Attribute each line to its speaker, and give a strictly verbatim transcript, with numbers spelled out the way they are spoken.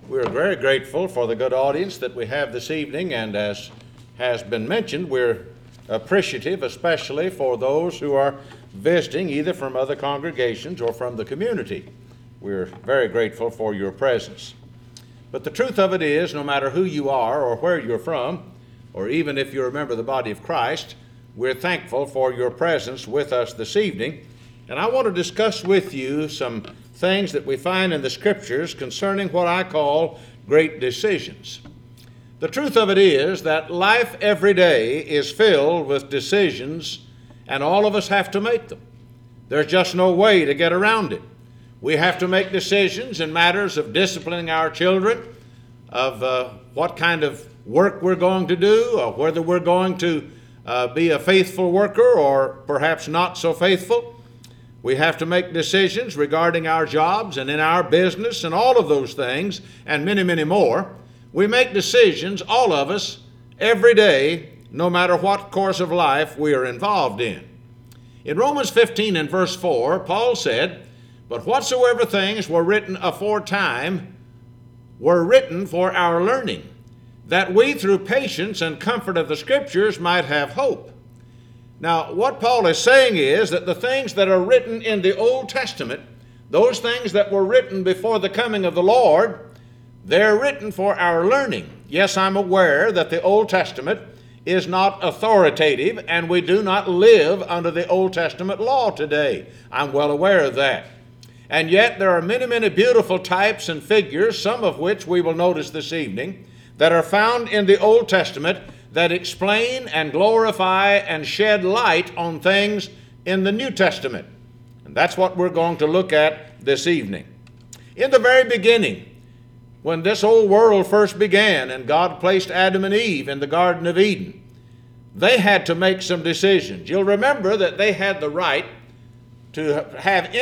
Speaker 1: We're very grateful for the good audience that we have this evening, and as has been mentioned, we're appreciative especially for those who are visiting either from other congregations or from the community. We're very grateful for your presence. But the truth of it is, no matter who you are or where you're from, or even if you're a member of the body of Christ, we're thankful for your presence with us this evening. And I want to discuss with you some things that we find in the Scriptures concerning what I call great decisions. The truth of it is that life every day is filled with decisions, and all of us have to make them. There's just no way to get around it. We have to make decisions in matters of disciplining our children, of uh, what kind of work we're going to do, or whether we're going to uh, be a faithful worker or perhaps not so faithful. We have to make decisions regarding our jobs and in our business and all of those things and many, many more. We make decisions, all of us, every day, no matter what course of life we are involved in. In Romans fifteen and verse four, Paul said, "But whatsoever things were written aforetime were written for our learning, that we through patience and comfort of the Scriptures might have hope." Now, what Paul is saying is that the things that are written in the Old Testament, those things that were written before the coming of the Lord, they're written for our learning. Yes, I'm aware that the Old Testament is not authoritative, and we do not live under the Old Testament law today. I'm well aware of that. And yet there are many, many beautiful types and figures, some of which we will notice this evening, that are found in the Old Testament that explain and glorify and shed light on things in the New Testament. And that's what we're going to look at this evening. In the very beginning, when this old world first began and God placed Adam and Eve in the Garden of Eden, they had to make some decisions. You'll remember that they had the right to have